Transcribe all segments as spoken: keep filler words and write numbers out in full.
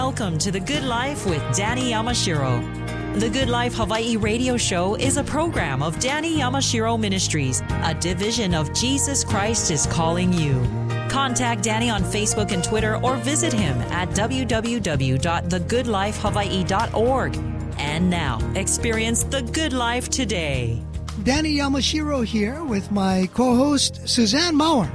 Welcome to The Good Life with Danny Yamashiro. The Good Life Hawaii radio show is a program of Danny Yamashiro Ministries, a division of Jesus Christ is Calling You. Contact Danny on Facebook and Twitter or visit him at w w w dot the good life hawaii dot org. And now, experience the good life today. Danny Yamashiro here with my co-host, Suzanne Maurer.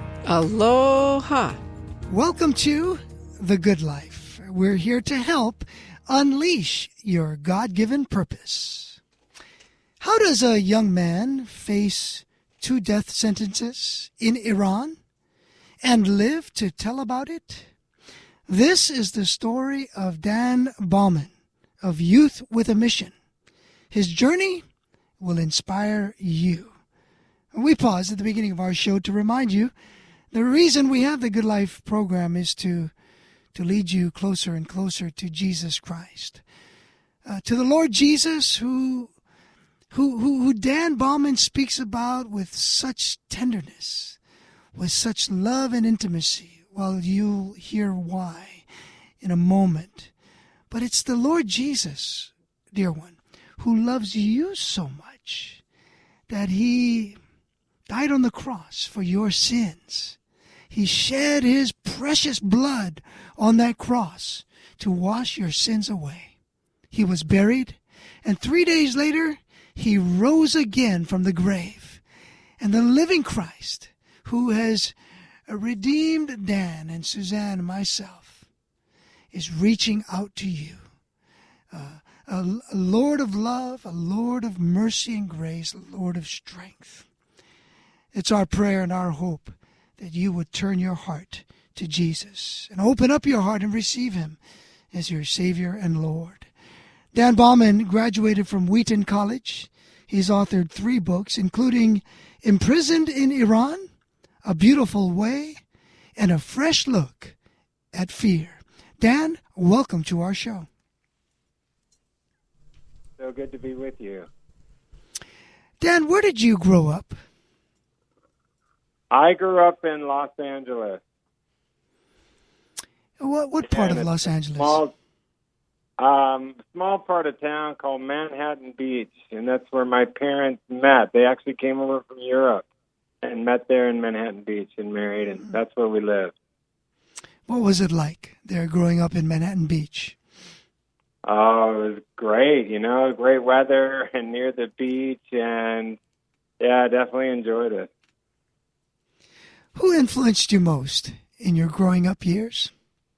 Aloha. Welcome to The Good Life. We're here to help unleash your God-given purpose. How does a young man face two death sentences in Iran and live to tell about it? This is the story of Dan Bauman of Youth with a Mission. His journey will inspire you. We pause at the beginning of our show to remind you the reason we have the Good Life program is to, to lead you closer and closer to Jesus Christ. Uh, to the Lord Jesus who, who, who, who Dan Bauman speaks about with such tenderness, with such love and intimacy. Well, you'll hear why in a moment. But it's the Lord Jesus, dear one, who loves you so much that he died on the cross for your sins. He shed his precious blood on that cross to wash your sins away. He was buried, and three days later, he rose again from the grave. And the living Christ, who has redeemed Dan and Suzanne and myself, is reaching out to you. Uh, a, a Lord of love, a Lord of mercy and grace, a Lord of strength. It's our prayer and our hope that you would turn your heart to Jesus and open up your heart and receive him as your Savior and Lord. Dan Bauman graduated from Wheaton College. He's authored three books, including Imprisoned in Iran, A Beautiful Way, and A Fresh Look at Fear. Dan, welcome to our show. So good to be with you. Dan, where did you grow up? I grew up in Los Angeles. What what part And of it's Los a Angeles? Small, um, small part of town called Manhattan Beach, and that's where my parents met. They actually came over from Europe and met there in Manhattan Beach and married, and that's where we lived. What was it like there growing up in Manhattan Beach? Oh, it was great, you know, great weather and near the beach, and yeah, I definitely enjoyed it. Who influenced you most in your growing up years?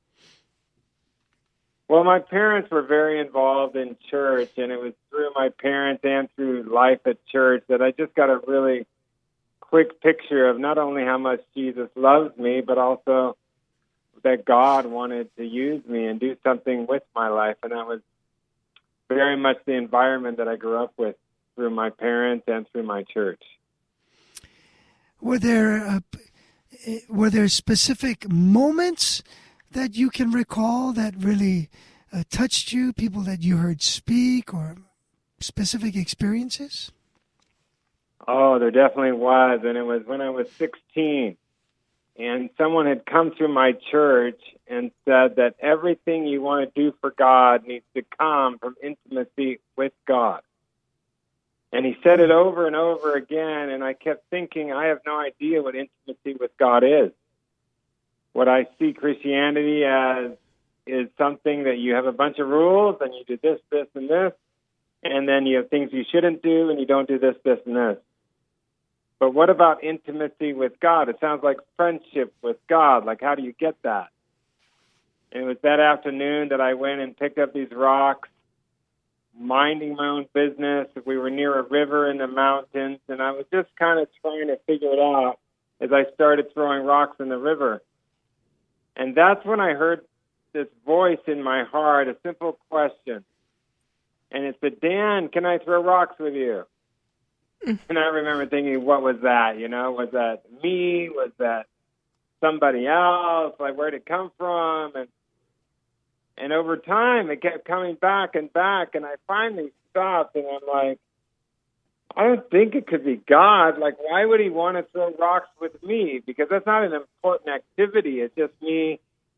Well, my parents were very involved in church, and it was through my parents and through life at church that I just got a really quick picture of not only how much Jesus loves me, but also that God wanted to use me and do something with my life. And that was very much the environment that I grew up with through my parents and through my church. Were there uh, were there specific moments that you can recall that really uh, touched you, people that you heard speak, or specific experiences? Oh, there definitely was. And it was when I was sixteen. And someone had come through my church and said that everything you want to do for God needs to come from intimacy with God. And he said it over and over again, and I kept thinking, I have no idea what intimacy with God is. What I see Christianity as is something that you have a bunch of rules, and you do this, this, and this, and then you have things you shouldn't do, and you don't do this, this, and this. But what about intimacy with God? It sounds like friendship with God. Like, how do you get that? And it was that afternoon that I went and picked up these rocks, minding my own business. We were near a river in the mountains, and I was just kind of trying to figure it out as I started throwing rocks in the river. And that's when I heard this voice in my heart, a simple question. And it said, Dan, can I throw rocks with you? And I remember thinking, what was that? You know, was that me? Was that somebody else? Like, where'd it come from? And and over time, it kept coming back and back. And I finally stopped, and I'm like, I don't think it could be God. Like, why would he want to throw rocks with me? Because that's not an important activity. It's just me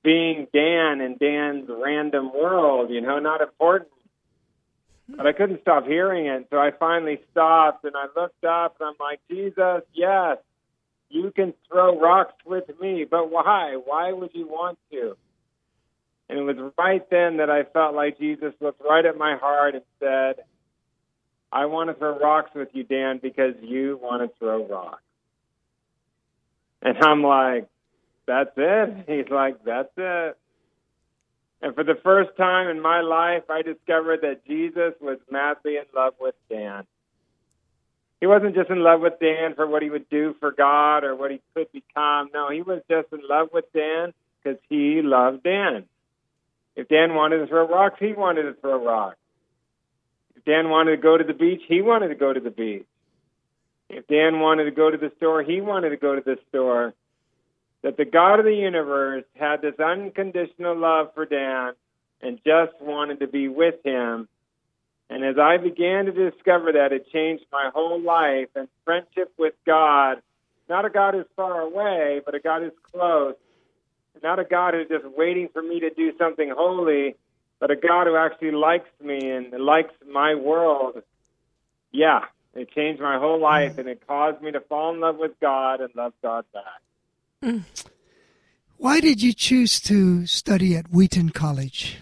being Dan in Dan's random world, you know, not important. But I couldn't stop hearing it, so I finally stopped, and I looked up, and I'm like, Jesus, yes, you can throw rocks with me, but why? Why would you want to? And it was right then that I felt like Jesus looked right at my heart and said, I want to throw rocks with you, Dan, because you want to throw rocks. And I'm like, that's it? He's like, that's it. And for the first time in my life, I discovered that Jesus was madly in love with Dan. He wasn't just in love with Dan for what he would do for God or what he could become. No, he was just in love with Dan because he loved Dan. If Dan wanted to throw rocks, he wanted to throw rocks. If Dan wanted to go to the beach, he wanted to go to the beach. If Dan wanted to go to the store, he wanted to go to the store. That the God of the universe had this unconditional love for Dan and just wanted to be with him. And as I began to discover that, it changed my whole life. And friendship with God, not a God who's far away, but a God who's close. Not a God who's just waiting for me to do something holy, but a God who actually likes me and likes my world. Yeah, it changed my whole life, and it caused me to fall in love with God and love God back. Mm. Why did you choose to study at Wheaton College?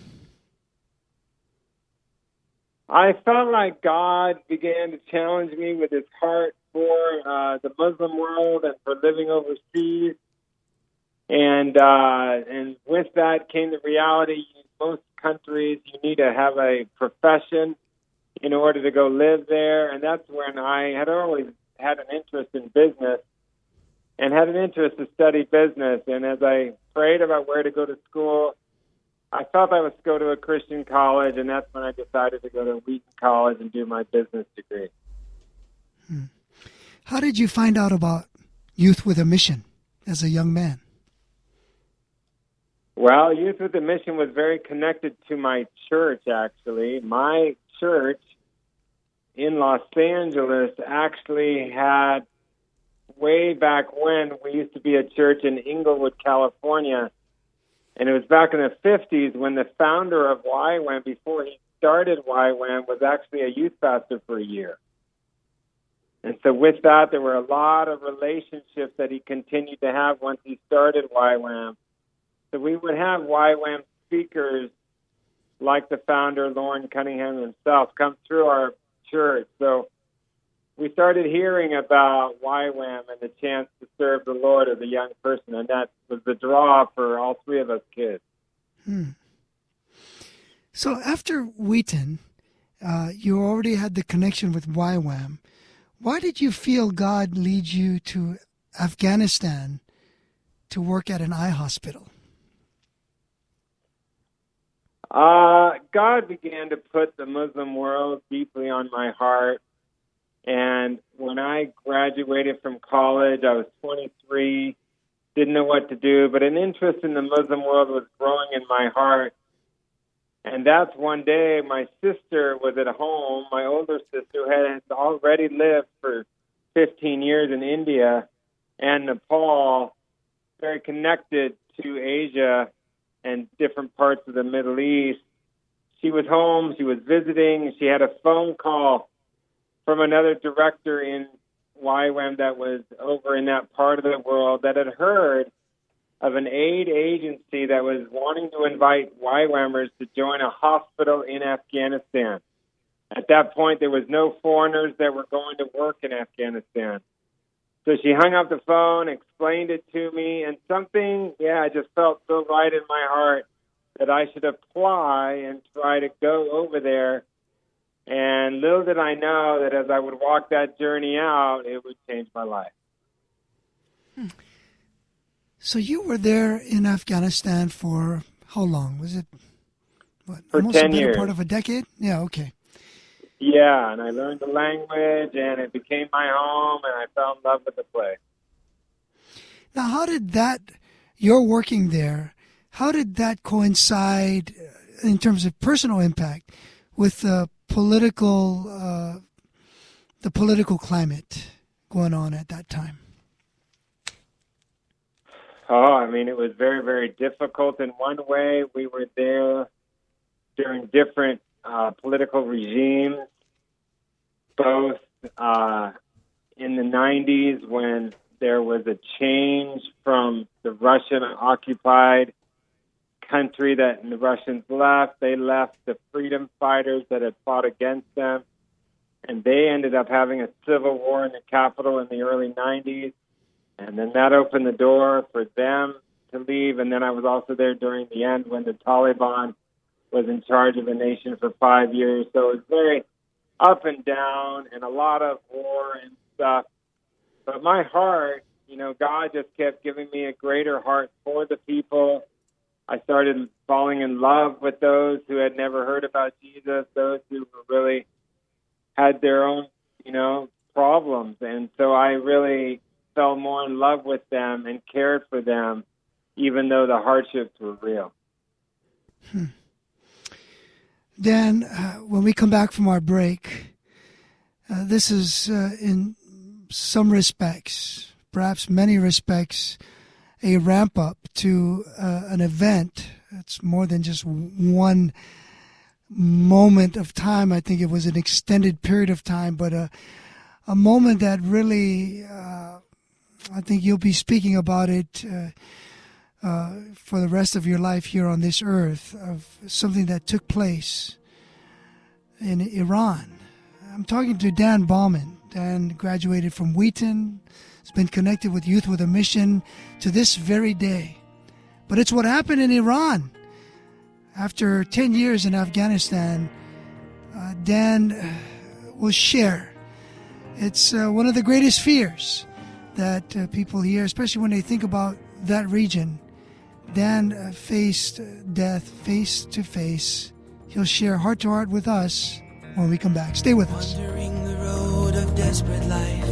I felt like God began to challenge me with his heart for uh, the Muslim world and for living overseas. And uh, and with that came the reality, in most countries, you need to have a profession in order to go live there. And that's when I had always had an interest in business and had an interest to study business. And as I prayed about where to go to school, I felt I was to go to a Christian college, and that's when I decided to go to Wheaton College and do my business degree. Hmm. How did you find out about Youth with a Mission as a young man? Well, Youth with a Mission was very connected to my church, actually. My church in Los Angeles actually had, way back when, we used to be a church in Inglewood, California. And it was back in the fifties when the founder of Y WAM, before he started Y WAM, was actually a youth pastor for a year. And so with that, there were a lot of relationships that he continued to have once he started Y WAM. So we would have Y WAM speakers like the founder, Loren Cunningham himself, come through our church. So we started hearing about Y WAM and the chance to serve the Lord as a young person, and that was the draw for all three of us kids. Hmm. So after Wheaton, uh, you already had the connection with Y WAM. Why did you feel God lead you to Afghanistan to work at an eye hospital? Uh, God began to put the Muslim world deeply on my heart. And when I graduated from college, I was twenty-three, didn't know what to do, but an interest in the Muslim world was growing in my heart. And that's one day my sister was at home, my older sister had already lived for fifteen years in India and Nepal, very connected to Asia and different parts of the Middle East. She was home, she was visiting, she had a phone call from another director in Y WAM that was over in that part of the world that had heard of an aid agency that was wanting to invite Y WAMers to join a hospital in Afghanistan. At that point, there was no foreigners that were going to work in Afghanistan. So she hung up the phone, explained it to me, and something, yeah, I just felt so right in my heart that I should apply and try to go over there. And little did I know that as I would walk that journey out, it would change my life. Hmm. So you were there in Afghanistan for how long? Was it what, for almost ten a better years. Part of a decade? Yeah, okay. Yeah, and I learned the language, and it became my home, and I fell in love with the place. Now, how did that, your working there, how did that coincide in terms of personal impact with the political, uh, the political climate going on at that time? Oh, I mean, it was very, very difficult in one way. We were there during different uh, political regimes, both uh, in the nineties when there was a change from the Russian-occupied country that the Russians left. They left the freedom fighters that had fought against them, and they ended up having a civil war in the capital in the early nineties. And then that opened the door for them to leave. And then I was also there during the end when the Taliban was in charge of the nation for five years. So it was very up and down and a lot of war and stuff. But my heart, you know, God just kept giving me a greater heart for the people. I started falling in love with those who had never heard about Jesus, those who really had their own, you know, problems. And so I really fell more in love with them and cared for them, even though the hardships were real. Hmm. Dan, uh, when we come back from our break, uh, this is uh, in some respects, perhaps many respects, a ramp up to uh, an event. It's more than just one moment of time. I think it was an extended period of time, but a, a moment that really, uh, I think you'll be speaking about it uh, uh, for the rest of your life here on this earth, of something that took place in Iran. I'm talking to Dan Bauman. Dan graduated from Wheaton. He's been connected with Youth with a Mission to this very day. But it's what happened in Iran. After ten years in Afghanistan, uh, Dan uh, will share. It's uh, one of the greatest fears that uh, people hear, especially when they think about that region. Dan uh, faced death face to face. He'll share heart to heart with us when we come back. Stay with us. Wandering the road of desperate life,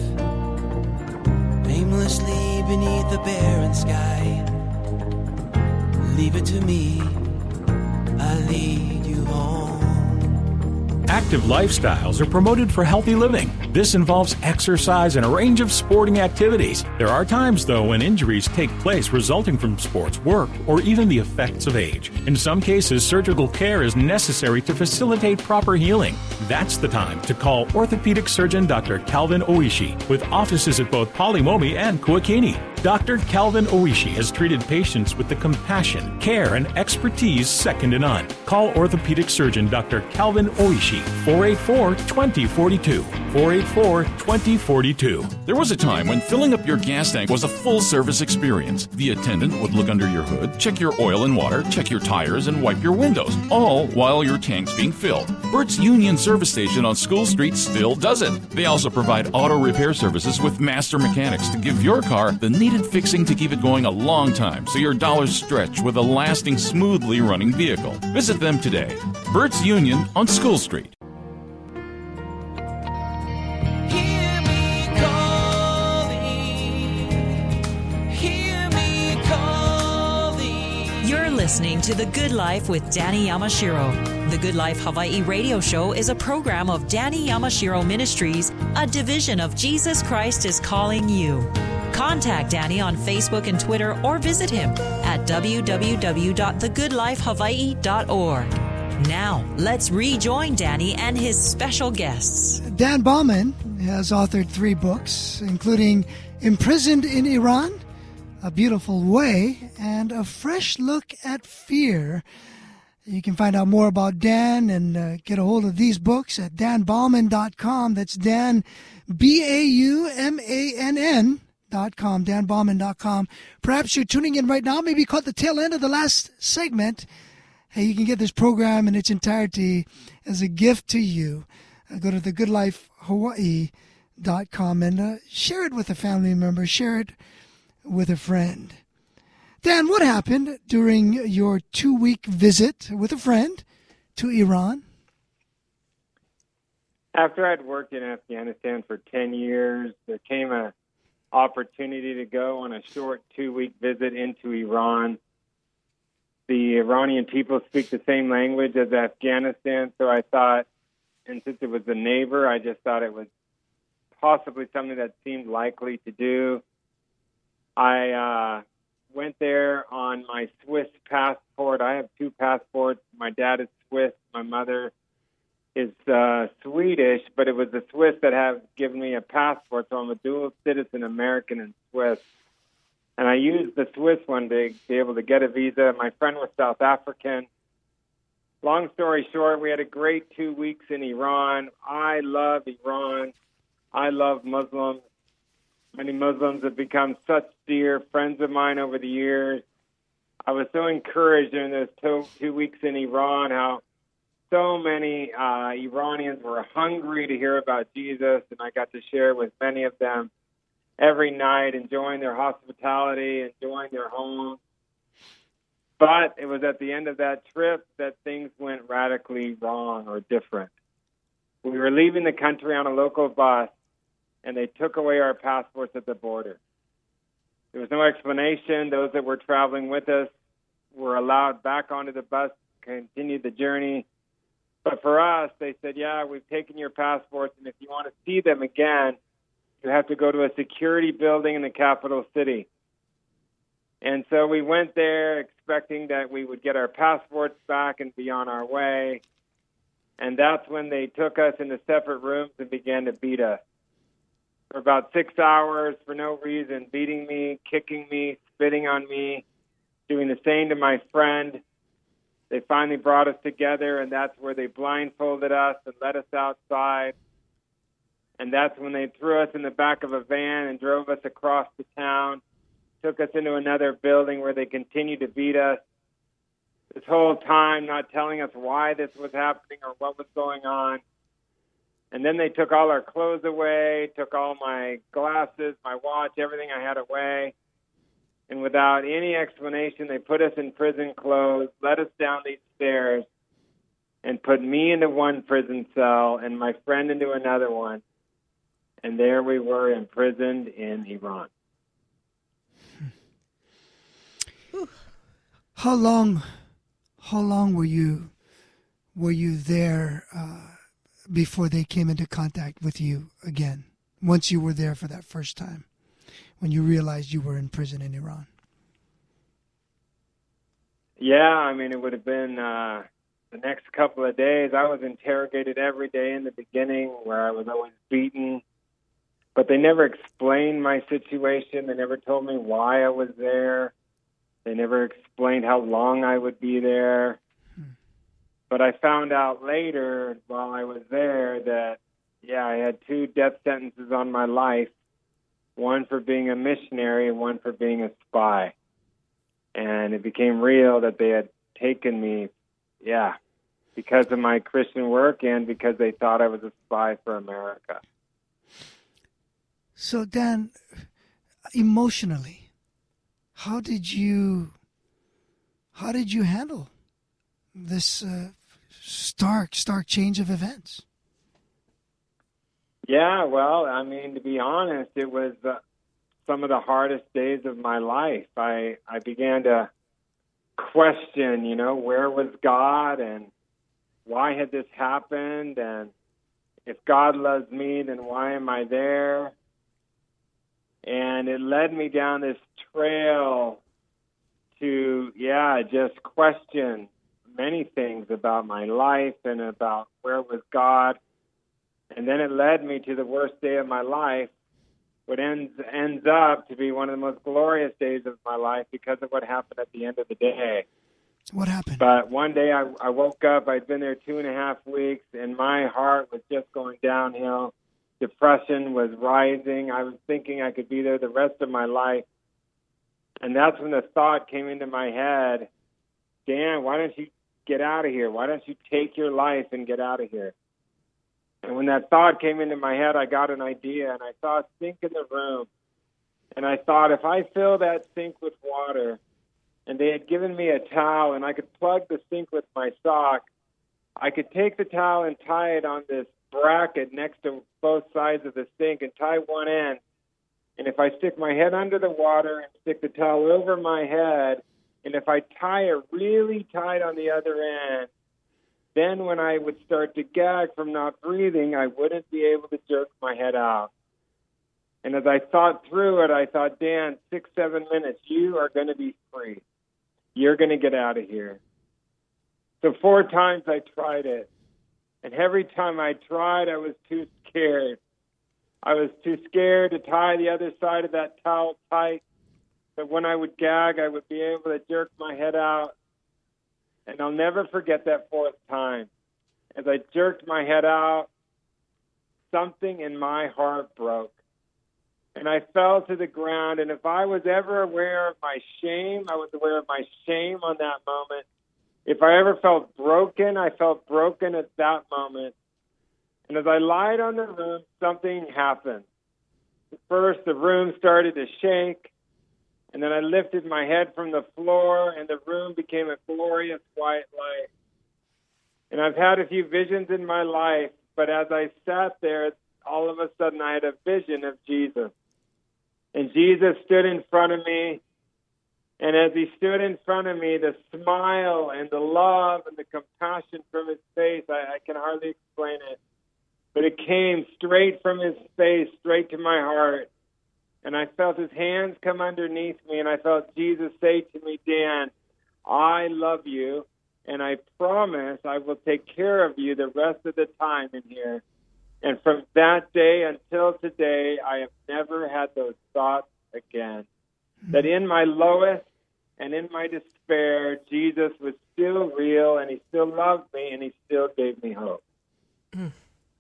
aimlessly beneath the barren sky. Leave it to me, I'll lead you home. Active lifestyles are promoted for healthy living. This involves exercise and a range of sporting activities. There are times, though, when injuries take place resulting from sports, work, or even the effects of age. In some cases, surgical care is necessary to facilitate proper healing. That's the time to call orthopedic surgeon Doctor Calvin Oishi, with offices at both Polimomi and Kuakini. Doctor Calvin Oishi has treated patients with the compassion, care, and expertise second to none. Call orthopedic surgeon Doctor Calvin Oishi, four eight four, two zero four two, four eight four, two zero four two. There was a time when filling up your gas tank was a full-service experience. The attendant would look under your hood, check your oil and water, check your tires, and wipe your windows, all while your tank's being filled. Bert's Union Service Station on School Street still does it. They also provide auto repair services with master mechanics to give your car the needed fixing to keep it going a long time so your dollars stretch with a lasting, smoothly running vehicle. Visit them today. Bert's Union on School Street. Hear me calling, hear me calling. You're listening to The Good Life with Danny Yamashiro. The Good Life Hawaii radio show is a program of Danny Yamashiro Ministries, a division of Jesus Christ is Calling You. Contact Danny on Facebook and Twitter or visit him at w w w dot the good life hawaii dot org. Now, let's rejoin Danny and his special guests. Dan Bauman has authored three books, including Imprisoned in Iran, A Beautiful Way, and A Fresh Look at Fear. You can find out more about Dan and uh, get a hold of these books at dan bauman dot com. That's Dan, B A U M A N N. Dot com, dan bauman dot com. Perhaps you're tuning in right now, maybe caught the tail end of the last segment. Hey, you can get this program in its entirety as a gift to you. Uh, go to the good life hawaii dot com and uh, share it with a family member, share it with a friend. Dan, what happened during your two-week visit with a friend to Iran? After I'd worked in Afghanistan for ten years, there came a opportunity to go on a short two-week visit into Iran. The Iranian people speak the same language as Afghanistan, so I thought, and since it was a neighbor, I just thought it was possibly something that seemed likely to do. I uh, went there on my Swiss passport. I have two passports. My dad is Swiss. My mother is uh, Swedish, but it was the Swiss that have given me a passport, so I'm a dual citizen, American and Swiss. And I used the Swiss one to be able to get a visa. My friend was South African. Long story short, we had a great two weeks in Iran. I love Iran. I love Muslims. Many Muslims have become such dear friends of mine over the years. I was so encouraged during those two, two weeks in Iran, how so many uh, Iranians were hungry to hear about Jesus, and I got to share with many of them every night, enjoying their hospitality, enjoying their homes. But it was at the end of that trip that things went radically wrong or different. We were leaving the country on a local bus, and they took away our passports at the border. There was no explanation. Those that were traveling with us were allowed back onto the bus, continued the journey. But for us, they said, yeah, we've taken your passports, and if you want to see them again, you have to go to a security building in the capital city. And so we went there expecting that we would get our passports back and be on our way. And that's when they took us into separate rooms and began to beat us. For about six hours, for no reason, beating me, kicking me, spitting on me, doing the same to my friend. They finally brought us together, and that's where they blindfolded us and let us outside. And that's when they threw us in the back of a van and drove us across the town, took us into another building where they continued to beat us. This whole time not telling us why this was happening or what was going on. And then they took all our clothes away, took all my glasses, my watch, everything I had away. And without any explanation, they put us in prison clothes, led us down these stairs, and put me into one prison cell and my friend into another one. And there we were, imprisoned in Iran. How long, how long were you, were you there uh, before they came into contact with you again? Once you were there for that first time, when you realized you were in prison in Iran? Yeah, I mean, it would have been uh, the next couple of days. I was interrogated every day in the beginning, where I was always beaten. But they never explained my situation. They never told me why I was there. They never explained how long I would be there. Hmm. But I found out later while I was there that, yeah, I had two death sentences on my life, one for being a missionary and one for being a spy. And it became real that they had taken me, yeah, because of my Christian work and because they thought I was a spy for America. So, Dan, emotionally, how did you, how did you handle this uh, stark, stark change of events? Yeah, well, I mean, to be honest, it was uh, some of the hardest days of my life. I, I began to question, you know, where was God and why had this happened? And if God loves me, then why am I there? And it led me down this trail to, yeah, just question many things about my life and about where was God. And then it led me to the worst day of my life, what ends ends up to be one of the most glorious days of my life because of what happened at the end of the day. What happened? But one day I, I woke up, I'd been there two and a half weeks, and my heart was just going downhill. Depression was rising. I was thinking I could be there the rest of my life. And that's when the thought came into my head, Dan, why don't you get out of here? Why don't you take your life and get out of here? And when that thought came into my head, I got an idea, and I saw a sink in the room. And I thought, if I fill that sink with water, and they had given me a towel, and I could plug the sink with my sock, I could take the towel and tie it on this bracket next to both sides of the sink and tie one end. And if I stick my head under the water and stick the towel over my head, and if I tie it really tight on the other end, then when I would start to gag from not breathing, I wouldn't be able to jerk my head out. And as I thought through it, I thought, Dan, six, seven minutes, you are going to be free. You're going to get out of here. So four times I tried it. And every time I tried, I was too scared. I was too scared to tie the other side of that towel tight. But when I would gag, I would be able to jerk my head out. And I'll never forget that fourth time. As I jerked my head out, something in my heart broke. And I fell to the ground. And if I was ever aware of my shame, I was aware of my shame on that moment. If I ever felt broken, I felt broken at that moment. And as I lied on the room, something happened. First, the room started to shake. And then I lifted my head from the floor, and the room became a glorious white light. And I've had a few visions in my life, but as I sat there, all of a sudden I had a vision of Jesus. And Jesus stood in front of me, and as he stood in front of me, the smile and the love and the compassion from his face, I, I can hardly explain it, but it came straight from his face, straight to my heart. And I felt his hands come underneath me, and I felt Jesus say to me, Dan, I love you, and I promise I will take care of you the rest of the time in here. And from that day until today, I have never had those thoughts again. Mm-hmm. That in my lowest and in my despair, Jesus was still real, and he still loved me, and he still gave me hope. Mm.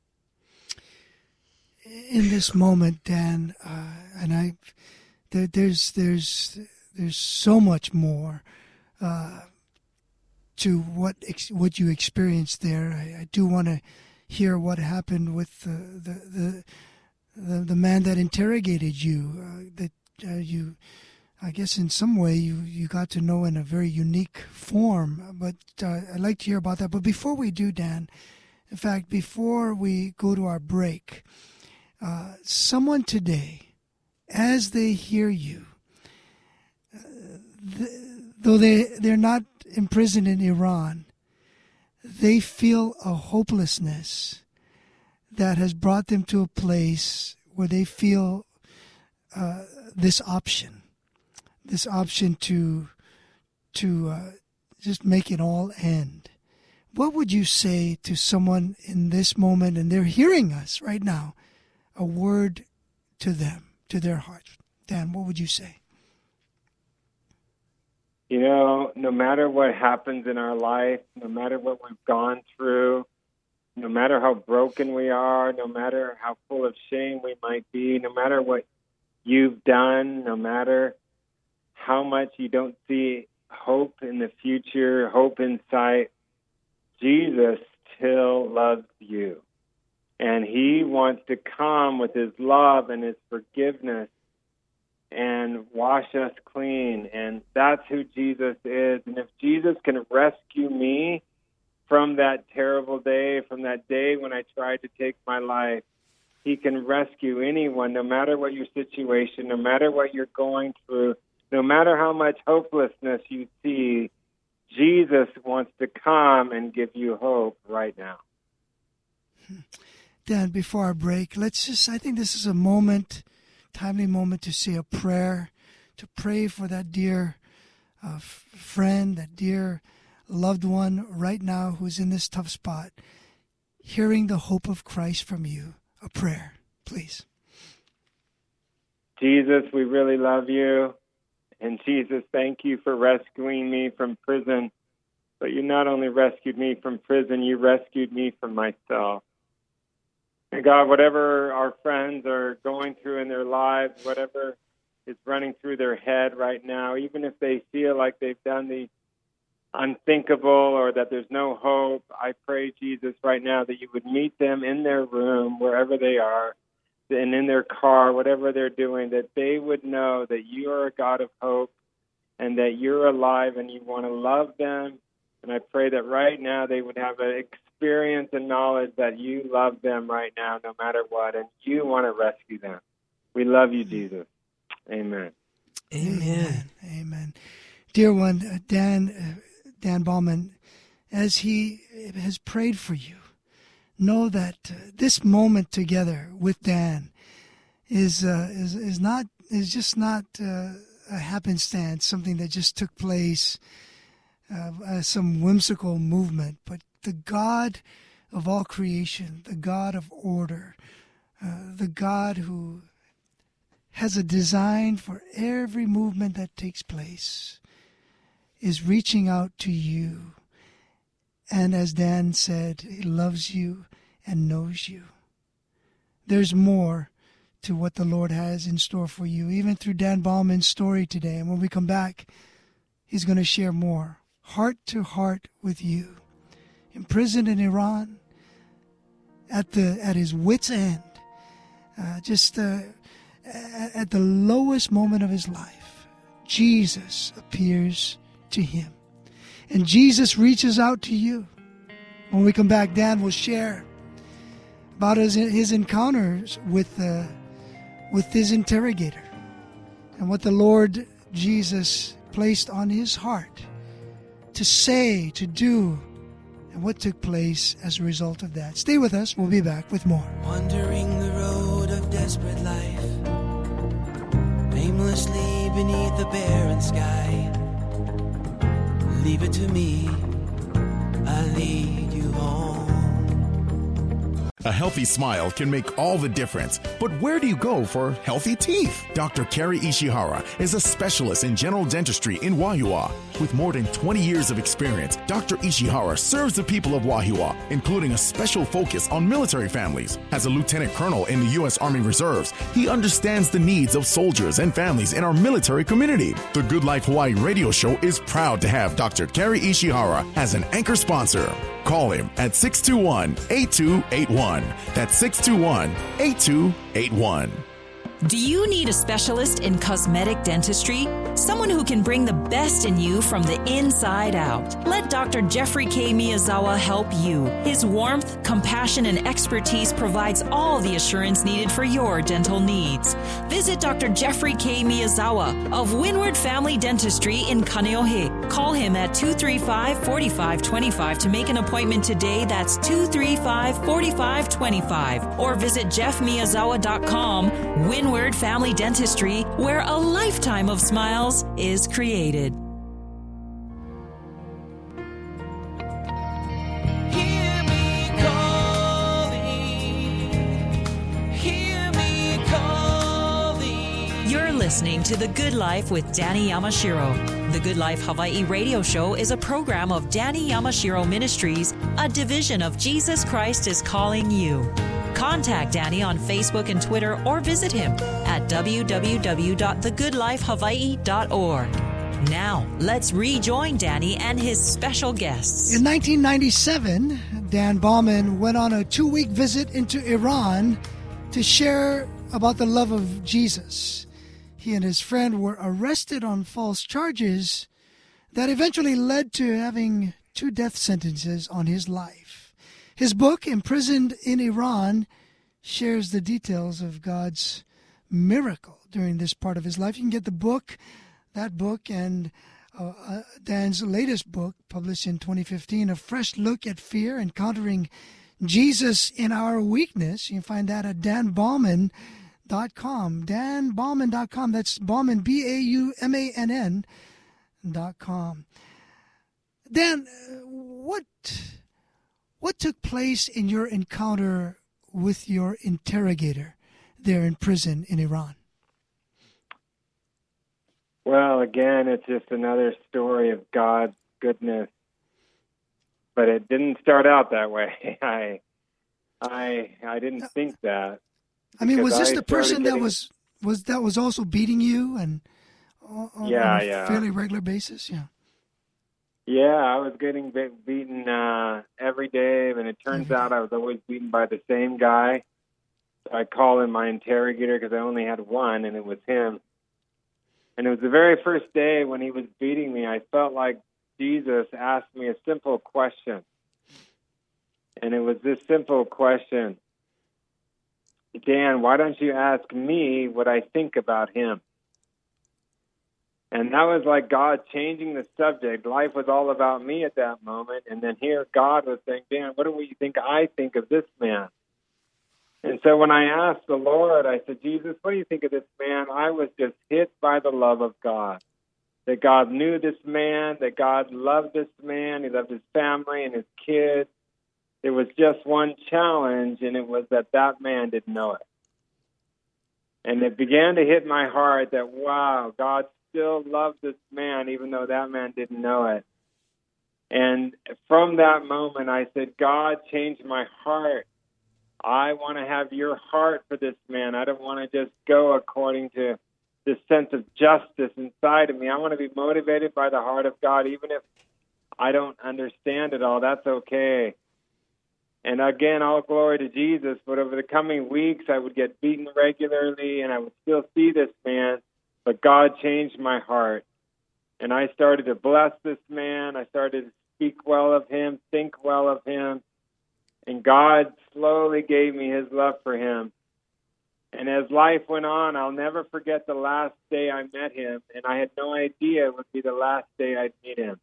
In this moment, Dan, uh, and I, there, there's there's there's so much more uh, to what ex- what you experienced there. I, I do want to hear what happened with the the the, the, the man that interrogated you. Uh, that uh, you, I guess, in some way you, you got to know in a very unique form. But uh, I'd like to hear about that. But before we do, Dan, in fact, before we go to our break. Uh, someone today, as they hear you, uh, th- though they, they're not imprisoned in Iran, they feel a hopelessness that has brought them to a place where they feel uh, this option, this option to, to uh, just make it all end. What would you say to someone in this moment, and they're hearing us right now, a word to them, to their heart? Dan, what would you say? You know, no matter what happens in our life, no matter what we've gone through, no matter how broken we are, no matter how full of shame we might be, no matter what you've done, no matter how much you don't see hope in the future, hope in sight, Jesus still loves you. And he wants to come with his love and his forgiveness and wash us clean. And that's who Jesus is. And if Jesus can rescue me from that terrible day, from that day when I tried to take my life, he can rescue anyone, no matter what your situation, no matter what you're going through, no matter how much hopelessness you see. Jesus wants to come and give you hope right now. Dan, before our break, let's just, I think this is a moment, timely moment to say a prayer, to pray for that dear uh, friend, that dear loved one right now who's in this tough spot, hearing the hope of Christ from you. A prayer, please. Jesus, we really love you. And Jesus, thank you for rescuing me from prison. But you not only rescued me from prison, you rescued me from myself. And God, whatever our friends are going through in their lives, whatever is running through their head right now, even if they feel like they've done the unthinkable or that there's no hope, I pray, Jesus, right now that you would meet them in their room, wherever they are, and in their car, whatever they're doing, that they would know that you are a God of hope and that you're alive and you want to love them. And I pray that right now they would have an experience and knowledge that you love them right now, no matter what, and you want to rescue them. We love you, Jesus. Amen. Amen. Amen. Dear one, uh, Dan, uh, Dan Bauman, as he has prayed for you, know that uh, this moment together with Dan is uh, is is not is just not uh, a happenstance, something that just took place, uh, uh, some whimsical movement, but the God of all creation, the God of order, uh, the God who has a design for every movement that takes place, is reaching out to you. And as Dan said, he loves you and knows you. There's more to what the Lord has in store for you, even through Dan Bauman's story today. And when we come back, he's going to share more, heart to heart with you. Imprisoned in Iran, at the at his wit's end, uh, just uh, at the lowest moment of his life, Jesus appears to him. And Jesus reaches out to you. When we come back, Dan will share about his, his encounters with, uh, with his interrogator and what the Lord Jesus placed on his heart to say, to do, and what took place as a result of that. Stay with us. We'll be back with more. Wandering the road of desperate life, aimlessly beneath the barren sky. Leave it to me, I'll lead you home. A healthy smile can make all the difference. But where do you go for healthy teeth? Doctor Kerry Ishihara is a specialist in general dentistry in Wahiawa. With more than twenty years of experience, Doctor Ishihara serves the people of Wahiawa, including a special focus on military families. As a lieutenant colonel in the U S Army Reserves, he understands the needs of soldiers and families in our military community. The Good Life Hawaii radio show is proud to have Doctor Kerry Ishihara as an anchor sponsor. Call him at six two one, eight two eight one. That's six two one, eight two eight one. Do you need a specialist in cosmetic dentistry? Someone who can bring the best in you from the inside out. Let Doctor Jeffrey K. Miyazawa help you. His warmth, compassion, and expertise provides all the assurance needed for your dental needs. Visit Doctor Jeffrey K. Miyazawa of Windward Family Dentistry in Kaneohe. Call him at two three five, four five two five to make an appointment today. That's two three five, four five two five. Or visit jeff miyazawa dot com. Windward Family Dentistry, where a lifetime of smiles is created. Hear me calling, hear me calling. You're listening to The Good Life with Danny Yamashiro. The Good Life Hawaii radio show is a program of Danny Yamashiro Ministries, a division of Jesus Christ is Calling You. Contact Danny on Facebook and Twitter or visit him at w w w dot the good life hawaii dot org. Now, let's rejoin Danny and his special guests. In nineteen ninety-seven, Dan Bauman went on a two-week visit into Iran to share about the love of Jesus. He and his friend were arrested on false charges that eventually led to having two death sentences on his life. His book, Imprisoned in Iran, shares the details of God's miracle during this part of his life. You can get the book, that book, and uh, uh, Dan's latest book, published in twenty fifteen, A Fresh Look at Fear, Encountering Jesus in Our Weakness. You can find that at dan bauman dot com. dan bauman dot com. That's Bauman, B A U M A N N dot com. Dan, what... What took place in your encounter with your interrogator there in prison in Iran? Well, again, it's just another story of God's goodness, but it didn't start out that way. I, I, I didn't think that. I mean, was this I the person getting... that was was that was also beating you and on, yeah, on a yeah. fairly regular basis? Yeah. Yeah, I was getting be- beaten uh, every day, and it turns out I was always beaten by the same guy. So I call him my interrogator because I only had one, and it was him. And it was the very first day when he was beating me, I felt like Jesus asked me a simple question. And it was this simple question: Dan, why don't you ask me what I think about him? And that was like God changing the subject. Life was all about me at that moment. And then here God was saying, Dan, what do you think I think of this man? And so when I asked the Lord, I said, Jesus, what do you think of this man? I was just hit by the love of God. That God knew this man, that God loved this man, he loved his family and his kids. There was just one challenge, and it was that that man didn't know it. And it began to hit my heart that, wow, God still loved this man, even though that man didn't know it. And from that moment, I said, God, change my heart. I want to have your heart for this man. I don't want to just go according to this sense of justice inside of me. I want to be motivated by the heart of God, even if I don't understand it all. That's okay. And again, all glory to Jesus. But over the coming weeks, I would get beaten regularly, and I would still see this man. But God changed my heart. And I started to bless this man. I started to speak well of him, think well of him. And God slowly gave me his love for him. And as life went on, I'll never forget the last day I met him. And I had no idea it would be the last day I'd meet him.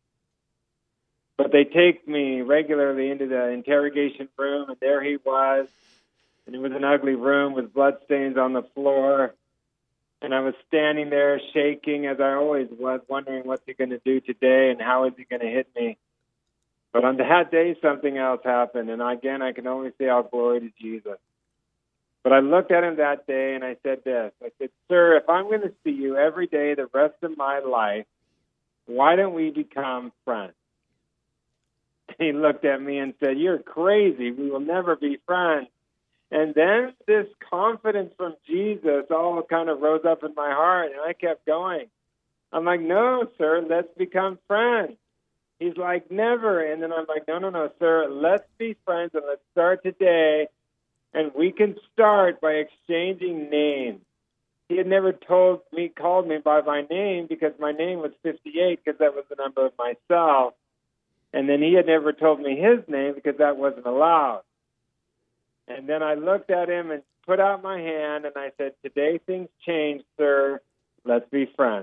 But they take me regularly into the interrogation room, and there he was. And it was an ugly room with bloodstains on the floor. And I was standing there shaking, as I always was, wondering what's he going to do today and how is he going to hit me. But on that day, something else happened. And again, I can only say all glory to Jesus. But I looked at him that day and I said this. I said, sir, if I'm going to see you every day the rest of my life, why don't we become friends? And he looked at me and said, you're crazy. We will never be friends. And then this confidence from Jesus all kind of rose up in my heart, and I kept going. I'm like, no, sir, let's become friends. He's like, never. And then I'm like, no, no, no, sir, let's be friends, and let's start today. And we can start by exchanging names. He had never told me, called me by my name because my name was fifty-eight because that was the number of my cell. And then he had never told me his name because that wasn't allowed. And then I looked at him and put out my hand and I said, today things change, sir. Let's be friends.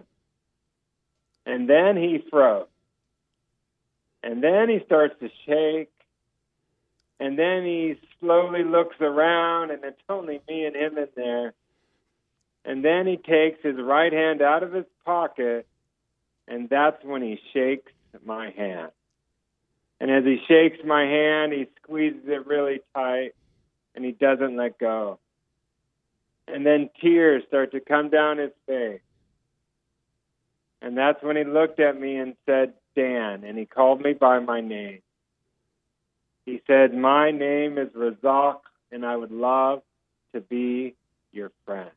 And then he froze. And then he starts to shake. And then he slowly looks around, and it's only me and him in there. And then he takes his right hand out of his pocket, and that's when he shakes my hand. And as he shakes my hand, he squeezes it really tight, and he doesn't let go. And then tears start to come down his face. And that's when he looked at me and said, Dan, and he called me by my name. He said, my name is Razak, and I would love to be your friend.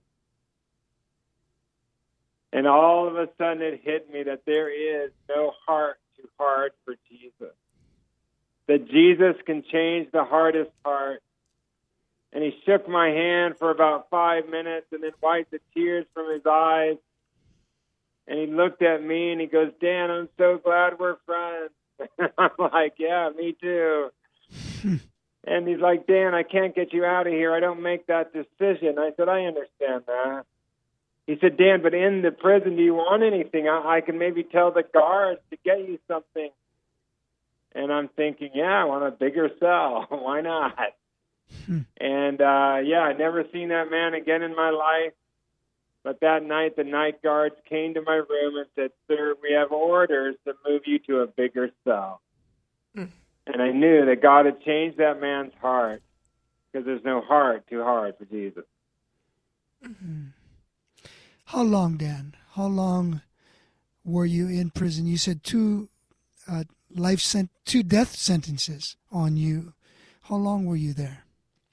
And all of a sudden it hit me that there is no heart too hard for Jesus. That Jesus can change the hardest heart. And he shook my hand for about five minutes and then wiped the tears from his eyes. And he looked at me and he goes, Dan, I'm so glad we're friends. I'm like, yeah, me too. And he's like, Dan, I can't get you out of here. I don't make that decision. I said, I understand that. He said, Dan, but in the prison, do you want anything? I, I can maybe tell the guards to get you something. And I'm thinking, yeah, I want a bigger cell. Why not? And, uh, yeah, I'd never seen that man again in my life. But that night, the night guards came to my room and said, sir, we have orders to move you to a bigger cell. Mm. And I knew that God had changed that man's heart because there's no heart too hard for Jesus. Mm-hmm. How long, Dan? How long were you in prison? You said two uh, life sent two death sentences on you. How long were you there?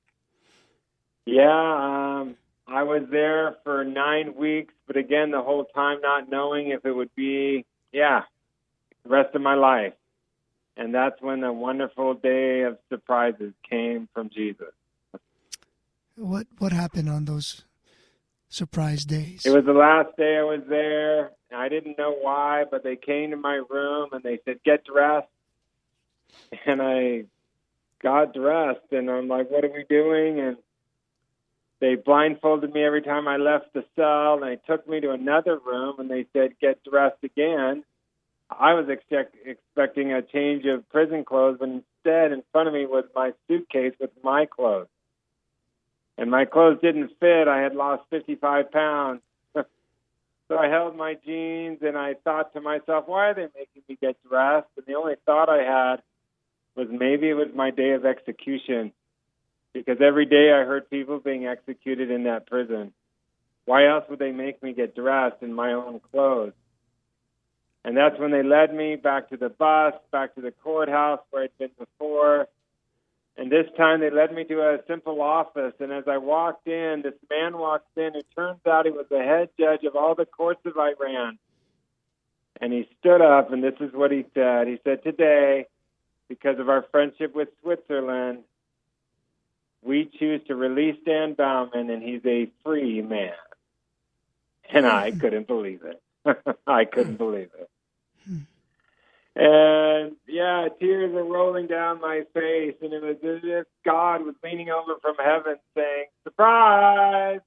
Yeah, um, I was there for nine weeks, but again, the whole time not knowing if it would be, yeah, the rest of my life. And that's when the wonderful day of surprises came from Jesus. What what happened on those surprise days? It was the last day I was there. I didn't know why, but they came to my room and they said, get dressed. And I got dressed, and I'm like, what are we doing? And they blindfolded me every time I left the cell, and they took me to another room, and they said, get dressed again. I was expect, expecting a change of prison clothes, but instead, in front of me was my suitcase with my clothes. And my clothes didn't fit. I had lost fifty-five pounds. So I held my jeans, and I thought to myself, why are they making me get dressed? And the only thought I had was maybe it was my day of execution, because every day I heard people being executed in that prison. Why else would they make me get dressed in my own clothes? And that's when they led me back to the bus, back to the courthouse where I'd been before. And this time they led me to a simple office. And as I walked in, this man walked in. It turns out he was the head judge of all the courts of Iran. And he stood up, and this is what he said. He said, today, because of our friendship with Switzerland, we choose to release Dan Bauman, and he's a free man. And I couldn't believe it. I couldn't believe it. And, yeah, tears were rolling down my face, and it was as if God was leaning over from heaven saying, surprise!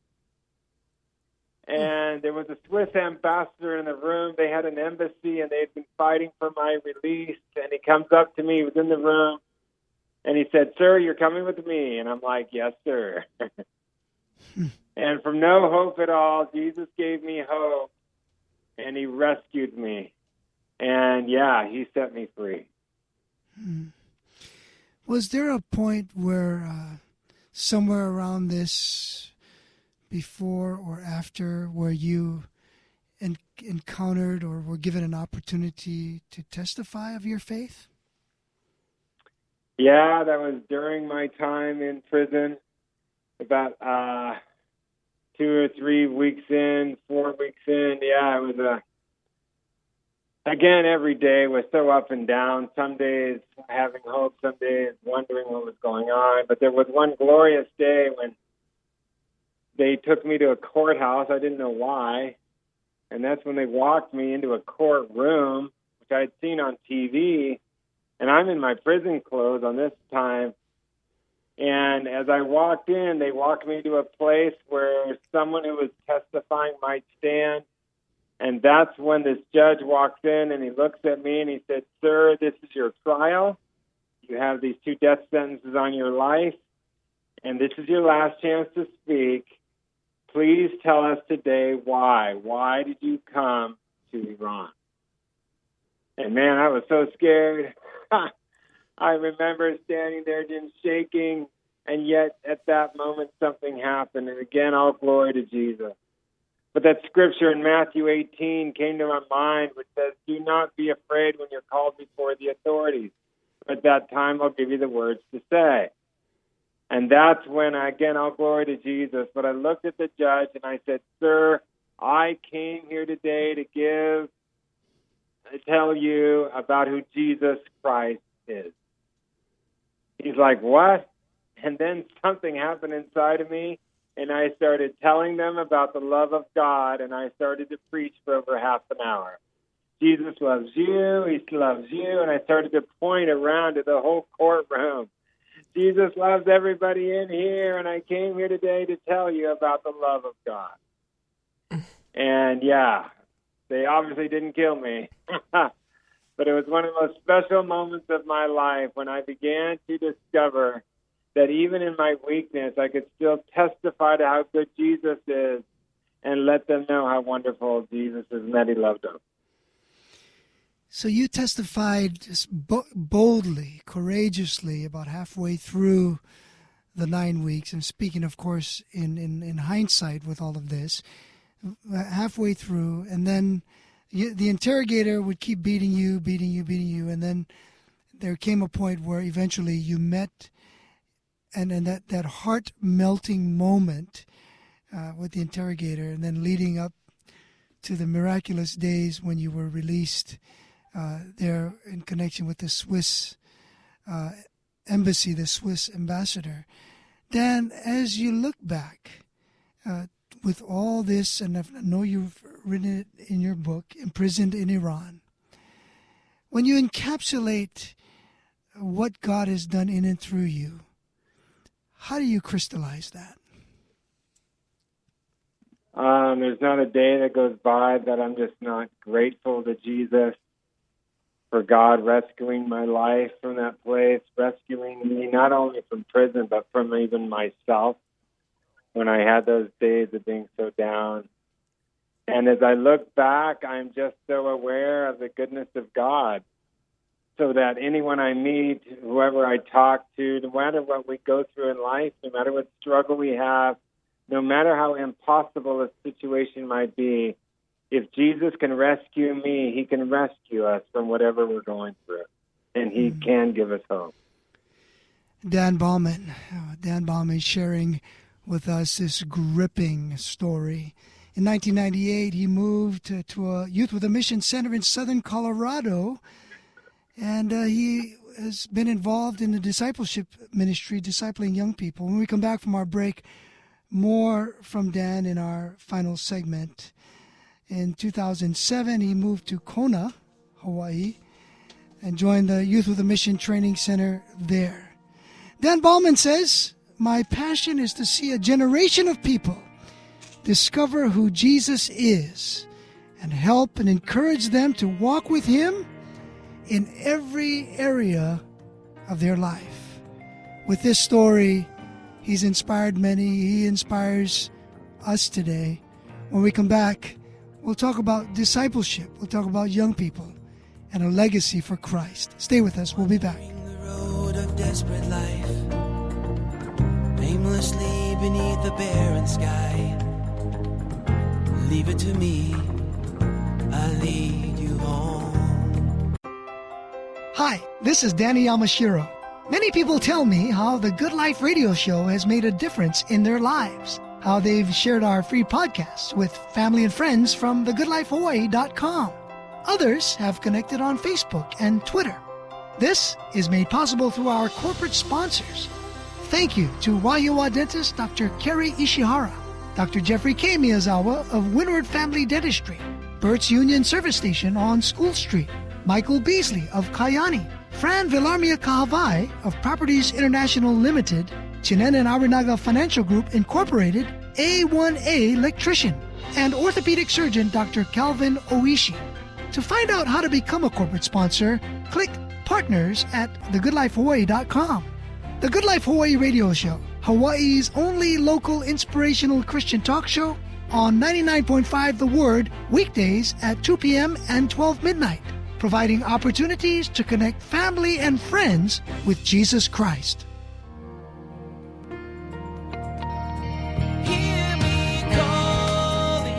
And there was a Swiss ambassador in the room. They had an embassy, and they had been fighting for my release. And he comes up to me, he was in the room, and he said, sir, you're coming with me. And I'm like, yes, sir. And from no hope at all, Jesus gave me hope, and he rescued me. And, yeah, he set me free. Hmm. Was there a point where uh, somewhere around this, before or after, where you en- encountered or were given an opportunity to testify of your faith? Yeah, that was during my time in prison, about uh, two or three weeks in, four weeks in. Yeah, it was a... Again, every day was so up and down. Some days having hope, some days wondering what was going on. But there was one glorious day when they took me to a courthouse. I didn't know why. And that's when they walked me into a courtroom, which I had seen on T V. And I'm in my prison clothes on this time. And as I walked in, they walked me to a place where someone who was testifying might stand. And that's when this judge walks in, and he looks at me, and he said, sir, this is your trial. You have these two death sentences on your life, and this is your last chance to speak. Please tell us today why. Why did you come to Iran? And, man, I was so scared. I remember standing there just shaking, and yet at that moment something happened. And, again, all glory to Jesus. But that scripture in Matthew eighteen came to my mind, which says, do not be afraid when you're called before the authorities. At that time, I'll give you the words to say. And that's when, again, all glory to Jesus. But I looked at the judge and I said, sir, I came here today to give, to tell you about who Jesus Christ is. He's like, what? And then something happened inside of me. And I started telling them about the love of God, and I started to preach for over half an hour. Jesus loves you, he loves you, and I started to point around to the whole courtroom. Jesus loves everybody in here, and I came here today to tell you about the love of God. And, yeah, they obviously didn't kill me. But it was one of the most special moments of my life when I began to discover that even in my weakness, I could still testify to how good Jesus is and let them know how wonderful Jesus is and that he loved them. So you testified just boldly, courageously about halfway through the nine weeks. And speaking, of course, in, in, in hindsight with all of this, halfway through, and then you, the interrogator would keep beating you, beating you, beating you, and then there came a point where eventually you met And, and that, that heart-melting moment uh, with the interrogator, and then leading up to the miraculous days when you were released uh, there in connection with the Swiss uh, embassy, the Swiss ambassador. Dan, as you look back uh, with all this, and I know you've written it in your book, Imprisoned in Iran, when you encapsulate what God has done in and through you, how do you crystallize that? Um, there's not a day that goes by that I'm just not grateful to Jesus for God rescuing my life from that place, rescuing me not only from prison, but from even myself. when I had those days of being so down. And as I look back, I'm just so aware of the goodness of God, so that anyone I meet, whoever I talk to, no matter what we go through in life, no matter what struggle we have, no matter how impossible a situation might be, if Jesus can rescue me, he can rescue us from whatever we're going through, and he mm. can give us hope. Dan Bauman, Dan Bauman sharing with us this gripping story. In nineteen ninety-eight, he moved to, to a Youth with a Mission Center in southern Colorado, and uh, he has been involved in the discipleship ministry, discipling young people. When we come back from our break, more from Dan in our final segment. In two thousand seven, he moved to Kona, Hawaii, and joined the Youth with a Mission Training Center there. Dan Bauman says, "My passion is to see a generation of people discover who Jesus is and help and encourage them to walk with him in every area of their life." With this story, he's inspired many. He inspires us today. When we come back, we'll talk about discipleship. We'll talk about young people and a legacy for Christ. Stay with us. We'll be back. The road of desperate life, aimlessly beneath the barren sky. Leave it to me, I'll lead you home. Hi, this is Danny Yamashiro. Many people tell me how the Good Life radio show has made a difference in their lives, how they've shared our free podcasts with family and friends from the good life hawaii dot com. Others have connected on Facebook and Twitter. This is made possible through our corporate sponsors. Thank you to Wahiawa dentist Doctor Kerry Ishihara, Doctor Jeffrey K. Miyazawa of Windward Family Dentistry, Burt's Union Service Station on School Street, Michael Beasley of Kayani, Fran Villarmia Kahavai of Properties International Limited, Chinen and Arinaga Financial Group Incorporated, A one A Electrician, and orthopedic surgeon Doctor Calvin Oishi. To find out how to become a corporate sponsor, click Partners at the good life hawaii dot com. The Good Life Hawaii Radio Show, Hawaii's only local inspirational Christian talk show, on ninety-nine point five The Word, weekdays at two p.m. and twelve midnight, providing opportunities to connect family and friends with Jesus Christ. Hear me calling,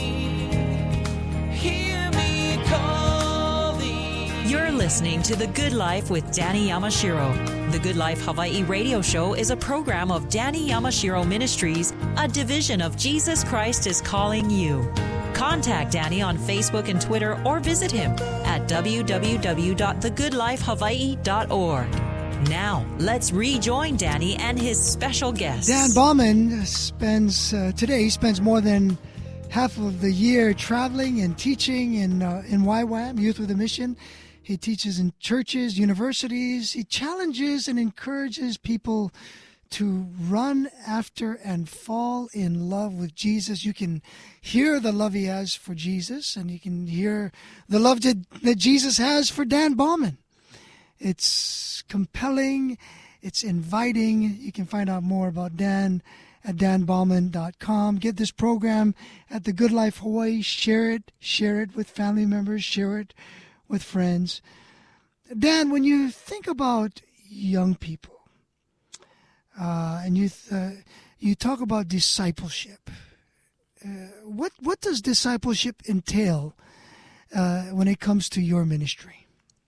hear me calling. You're listening to The Good Life with Danny Yamashiro. The Good Life Hawaii radio show is a program of Danny Yamashiro Ministries, a division of Jesus Christ is Calling You. Contact Danny on Facebook and Twitter or visit him at w w w dot the good life hawaii dot org. Now, let's rejoin Danny and his special guest. Dan Bauman spends, uh, today, spends more than half of the year traveling and teaching in, uh, in Y WAM, Youth with a Mission. He teaches in churches, universities. He challenges and encourages people to run after and fall in love with Jesus. You can hear the love he has for Jesus, and you can hear the love that, that Jesus has for Dan Bauman. It's compelling. It's inviting. You can find out more about Dan at dan bauman dot com. Get this program at the Good Life Hawaii. Share it. Share it with family members. Share it with friends. Dan, when you think about young people, uh, and you th- uh, you talk about discipleship, uh, what what does discipleship entail uh, when it comes to your ministry?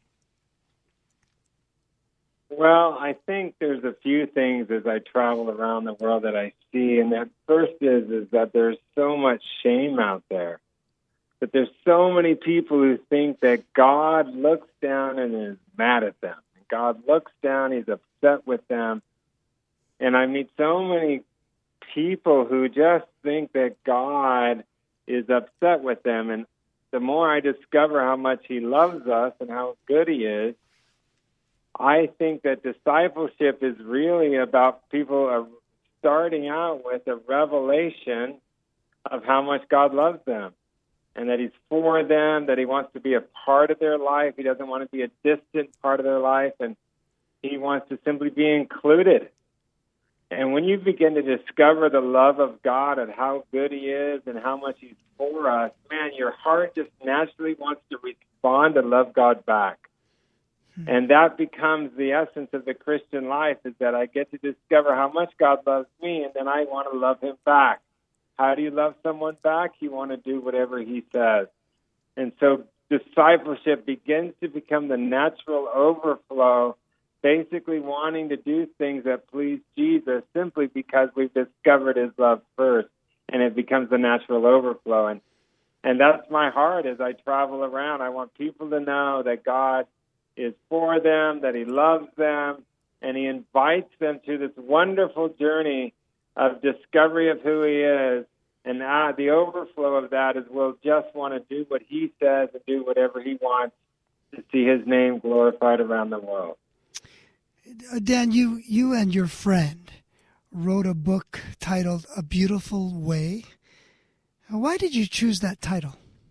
Well, I think there's a few things as I travel around the world that I see, and that first is is that there's so much shame out there. That there's so many people who think that God looks down and is mad at them. God looks down, he's upset with them. And I meet so many people who just think that God is upset with them. And the more I discover how much he loves us and how good he is, I think that discipleship is really about people starting out with a revelation of how much God loves them. And that he's for them, that he wants to be a part of their life. He doesn't want to be a distant part of their life, and he wants to simply be included. And when you begin to discover the love of God and how good he is and how much he's for us, man, your heart just naturally wants to respond and love God back. Hmm. And that becomes the essence of the Christian life, is that I get to discover how much God loves me, and then I want to love him back. How do you love someone back? You want to do whatever he says. And so discipleship begins to become the natural overflow, basically wanting to do things that please Jesus simply because we've discovered his love first, and it becomes the natural overflow. And and that's my heart as I travel around. I want people to know that God is for them, that he loves them, and he invites them to this wonderful journey of discovery of who he is. And uh, the overflow of that is we'll just want to do what he says and do whatever he wants to see his name glorified around the world. Dan, you, you and your friend wrote a book titled A Beautiful Way. Why did you choose that title?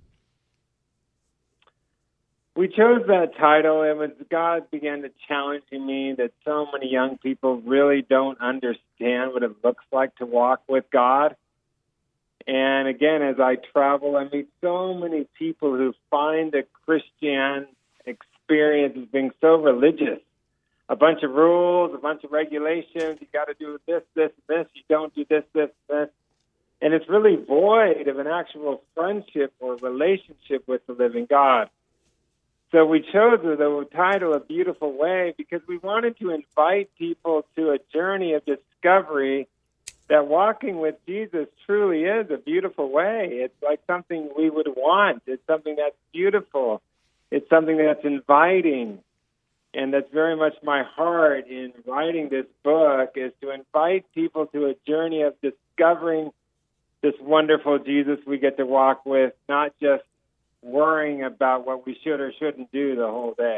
We chose that title. It was God began to challenge me that so many young people really don't understand what it looks like to walk with God. And again, as I travel, I meet so many people who find the Christian experience as being so religious. A bunch of rules, a bunch of regulations. You got to do this, this, this. You don't do this, this, this. And it's really void of an actual friendship or relationship with the living God. So we chose the title, A Beautiful Way, because we wanted to invite people to a journey of discovery that walking with Jesus truly is a beautiful way. It's like something we would want. It's something that's beautiful. It's something that's inviting. And that's very much my heart in writing this book, is to invite people to a journey of discovering this wonderful Jesus we get to walk with, not just worrying about what we should or shouldn't do the whole day.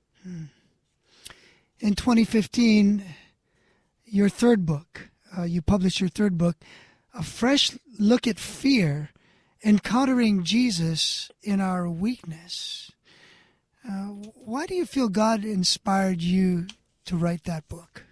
In twenty fifteen, your third book, uh, you published your third book, A Fresh Look at Fear, Encountering Jesus in Our Weakness. Uh, why do you feel God inspired you to write that book?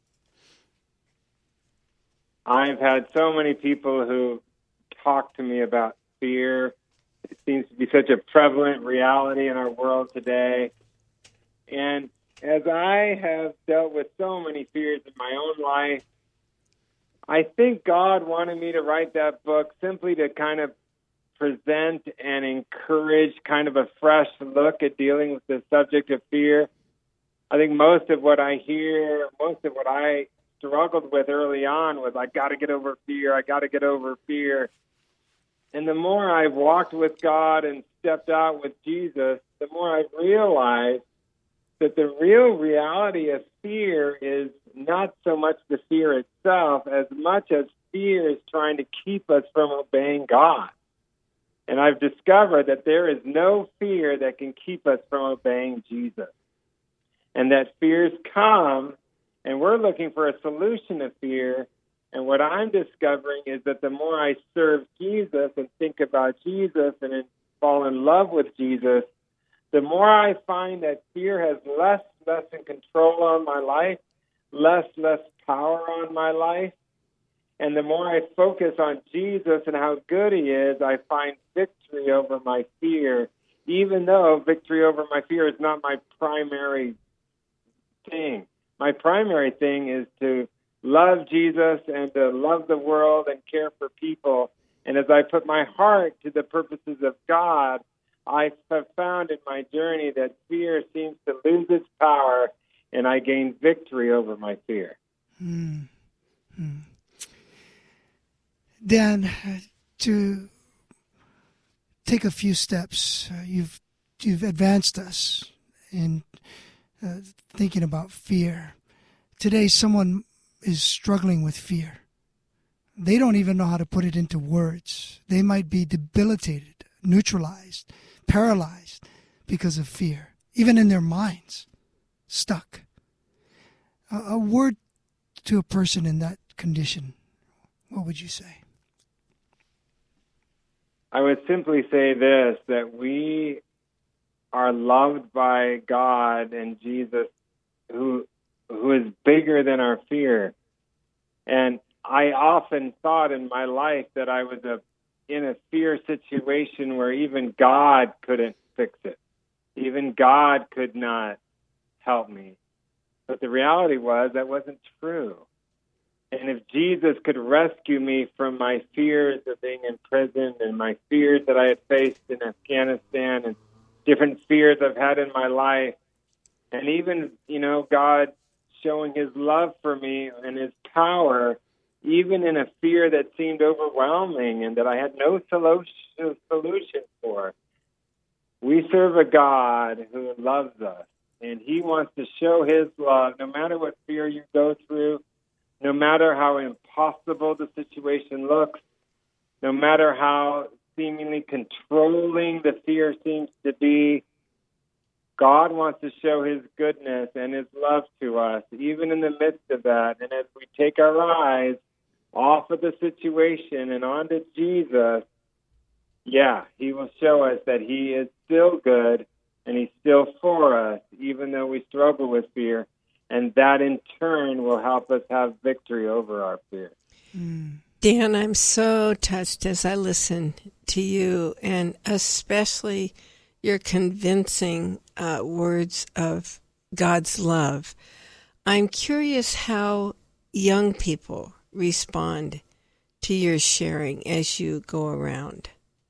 I've had so many people who talk to me about fear. It seems to be such a prevalent reality in our world today. And as I have dealt with so many fears in my own life, I think God wanted me to write that book simply to kind of present and encourage kind of a fresh look at dealing with the subject of fear. I think most of what I hear, most of what I struggled with early on was, I got to get over fear, I got to get over fear. And the more I've walked with God and stepped out with Jesus, the more I've realized that the real reality of fear is not so much the fear itself as much as fear is trying to keep us from obeying God. And I've discovered that there is no fear that can keep us from obeying Jesus. And that fears come, and we're looking for a solution to fear. And what I'm discovering is that the more I serve Jesus and think about Jesus and fall in love with Jesus, the more I find that fear has less, less in control on my life, less, less power on my life. And the more I focus on Jesus and how good he is, I find victory over my fear, even though victory over my fear is not my primary thing. My primary thing is to love Jesus and to love the world and care for people. And as I put my heart to the purposes of God, I have found in my journey that fear seems to lose its power, and I gain victory over my fear. Mm-hmm. Dan, to take a few steps, uh, you've you've advanced us in uh, thinking about fear. Today, someone is struggling with fear. They don't even know how to put it into words. They might be debilitated, neutralized, paralyzed because of fear, even in their minds, stuck. A, a word to a person in that condition, what would you say? I would simply say this, that we are loved by God and Jesus, who who is bigger than our fear. And I often thought in my life that I was a, in a fear situation where even God couldn't fix it. Even God could not help me. But the reality was that wasn't true. And if Jesus could rescue me from my fears of being in prison and my fears that I had faced in Afghanistan and different fears I've had in my life, and even, you know, God showing his love for me and his power, even in a fear that seemed overwhelming and that I had no solution, solution for. We serve a God who loves us, and he wants to show his love no matter what fear you go through, no matter how impossible the situation looks, no matter how seemingly controlling the fear seems to be. God wants to show his goodness and his love to us, even in the midst of that. And as we take our eyes off of the situation and onto Jesus, yeah, he will show us that he is still good and he's still for us, even though we struggle with fear. And that in turn will help us have victory over our fear. Mm. Dan, I'm so touched as I listen to you, and especially your convincing uh, words of God's love. I'm curious how young people respond to your sharing as you go around.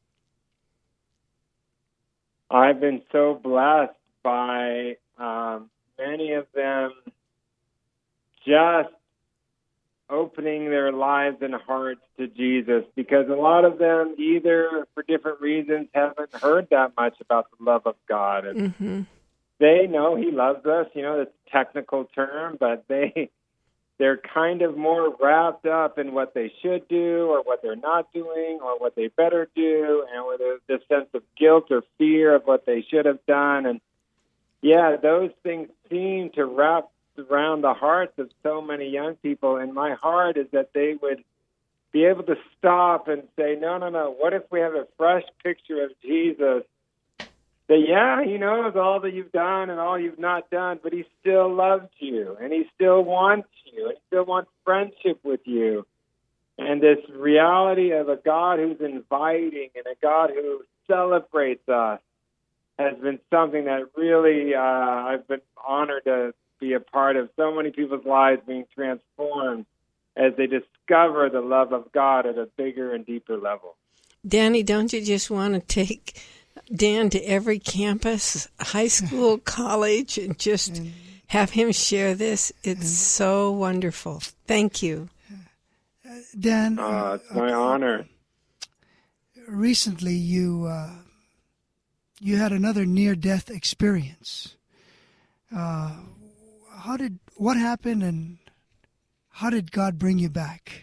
I've been so blessed by um, many of them just opening their lives and hearts to Jesus, because a lot of them, either for different reasons, haven't heard that much about the love of God. And mm-hmm. they know he loves us, you know, that's a technical term, but they, they're kind of more wrapped up in what they should do or what they're not doing or what they better do, and with this sense of guilt or fear of what they should have done. And yeah, those things seem to wrap around the hearts of so many young people, and my heart is that they would be able to stop and say, no, no, no, what if we have a fresh picture of Jesus? That, yeah, he knows all that you've done and all you've not done, but he still loves you, and he still wants you, and he still wants friendship with you. And this reality of a God who's inviting and a God who celebrates us has been something that really uh, I've been honored to be a part of so many people's lives being transformed as they discover the love of God at a bigger and deeper level. Danny, don't you just want to take Dan to every campus, high school, college, and just and, have him share this? It's and, so wonderful. Thank you. Uh, Dan. Uh, it's my uh, honor. Recently, you uh, you had another near-death experience. Uh, how did what happened, and how did God bring you back?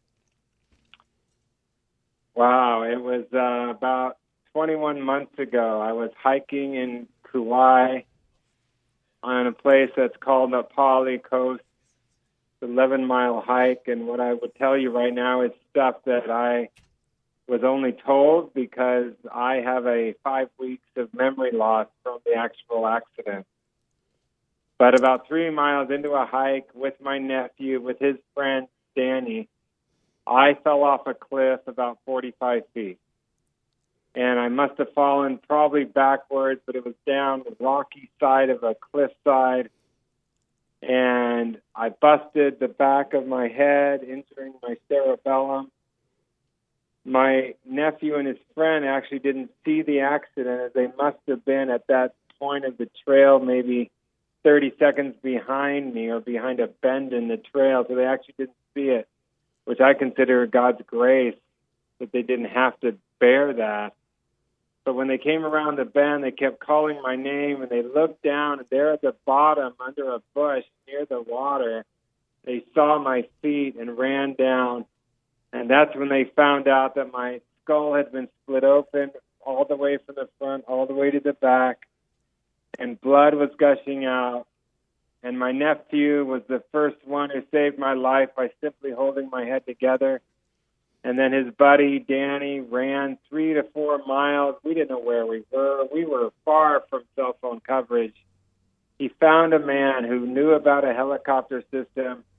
Wow, it was uh, about twenty-one months ago. I was hiking in Kauai on a place that's called the Pali Coast. It's an eleven-mile hike, and what I would tell you right now is stuff that I was only told because I have a five weeks of memory loss from the actual accident. But about three miles into a hike with my nephew, with his friend Danny, I fell off a cliff about forty-five feet. And I must have fallen probably backwards, but it was down the rocky side of a cliffside. And I busted the back of my head, injuring my cerebellum. My nephew and his friend actually didn't see the accident, as they must have been at that point of the trail maybe thirty seconds behind me or behind a bend in the trail, so they actually didn't see it, which I consider God's grace that they didn't have to bear that. But when they came around the bend, they kept calling my name, and they looked down, and there at the bottom under a bush near the water, they saw my feet and ran down. And that's when they found out that my skull had been split open all the way from the front, all the way to the back, and blood was gushing out. And my nephew was the first one who saved my life by simply holding my head together. And then his buddy, Danny, ran three to four miles. We didn't know where we were. We were far from cell phone coverage. He found a man who knew about a helicopter system,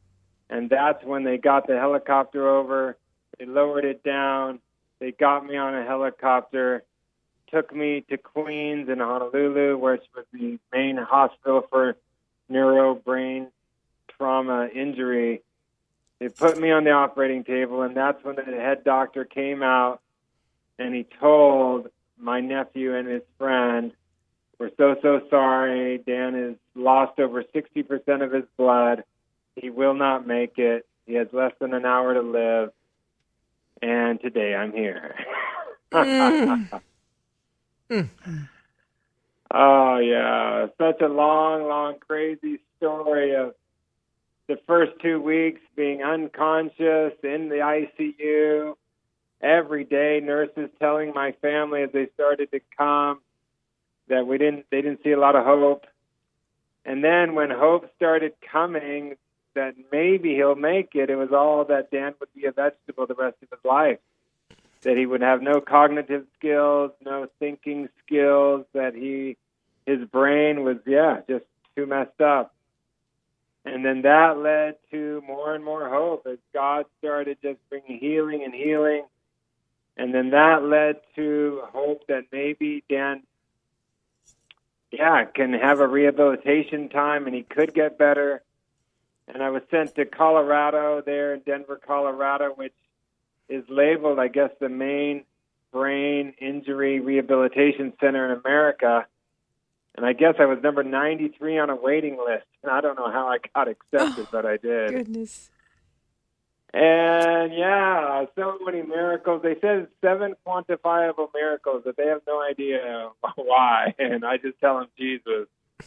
And that's when they got the helicopter over. They lowered it down. They got me on a helicopter, took me to Queens in Honolulu, which was the main hospital for neuro brain trauma injury. They put me on the operating table, and that's when the head doctor came out, and he told my nephew and his friend, "We're so, so sorry. Dan has lost over sixty percent of his blood. He will not make it. He has less than an hour to live. And today I'm here." mm. mm. Oh, yeah. Such a long, long, crazy story of the first two weeks being unconscious in the I C U. Every day, nurses telling my family as they started to come that we didn't, they didn't see a lot of hope. And then when hope started coming, that maybe he'll make it, it was all that Dan would be a vegetable the rest of his life, that he would have no cognitive skills, no thinking skills, that he, his brain was, yeah, just too messed up. And then that led to more and more hope as God started just bringing healing and healing. And then that led to hope that maybe Dan, yeah, can have a rehabilitation time and he could get better. And I was sent to Colorado, there in Denver, Colorado, which is labeled, I guess, the main brain injury rehabilitation center in America. And I guess I was number ninety-three on a waiting list. And I don't know how I got accepted, oh, but I did. Goodness. And, yeah, so many miracles. They said seven quantifiable miracles, but they have no idea why. And I just tell them Jesus.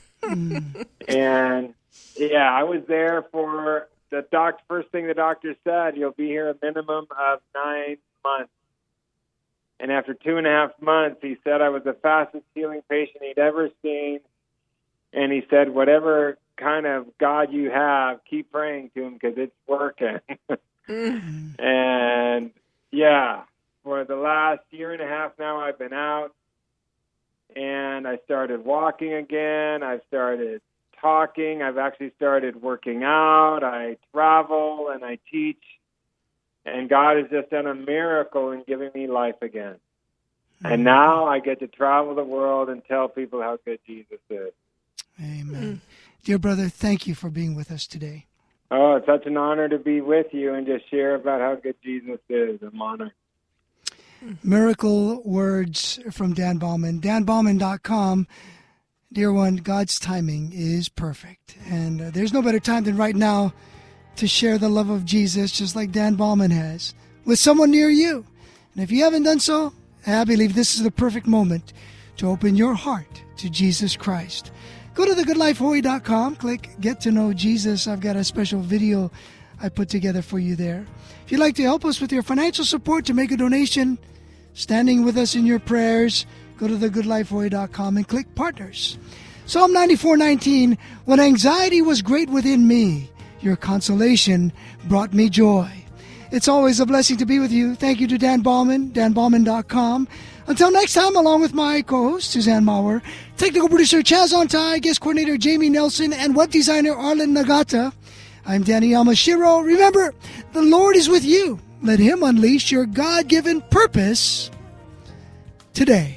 And, yeah, I was there for the doc. First thing the doctor said, you'll be here a minimum of nine months. And after two and a half months, he said I was the fastest healing patient he'd ever seen. And he said, whatever kind of God you have, keep praying to him because it's working. Mm. And, yeah, for the last year and a half now, I've been out. And I started walking again. I started talking. I've actually started working out. I travel and I teach. And God has just done a miracle in giving me life again. Mm. And now I get to travel the world and tell people how good Jesus is. Amen. Mm. Dear brother, thank you for being with us today. Oh, it's such an honor to be with you and just share about how good Jesus is. I'm honored. Miracle words from Dan Bauman. Dan Bauman dot com. Dear one, God's timing is perfect. And uh, there's no better time than right now to share the love of Jesus, just like Dan Bauman has, with someone near you. And if you haven't done so, I believe this is the perfect moment to open your heart to Jesus Christ. Go to the good life hawaii dot com, click Get to Know Jesus. I've got a special video I put together for you there. If you'd like to help us with your financial support to make a donation, standing with us in your prayers, go to the good life hawaii dot com and click Partners. Psalm ninety-four nineteen, when anxiety was great within me, your consolation brought me joy. It's always a blessing to be with you. Thank you to Dan Bauman, Dan Bauman dot com. Until next time, along with my co-host, Suzanne Maurer, technical producer Chaz Ontai, guest coordinator Jamie Nelson, and web designer Arlen Nagata, I'm Danny Yamashiro. Remember, the Lord is with you. Let Him unleash your God-given purpose today.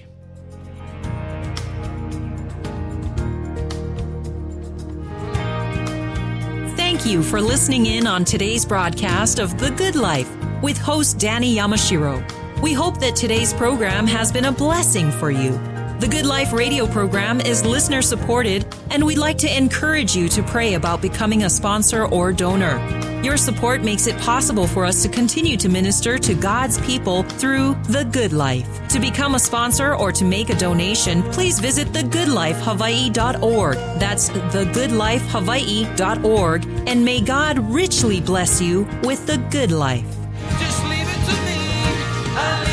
Thank you for listening in on today's broadcast of The Good Life with host Danny Yamashiro. We hope that today's program has been a blessing for you. The Good Life radio program is listener supported, and we'd like to encourage you to pray about becoming a sponsor or donor. Your support makes it possible for us to continue to minister to God's people through The Good Life. To become a sponsor or to make a donation, please visit the good life hawaii dot org. That's the good life hawaii dot org. And may God richly bless you with the good life. Just leave it to me. I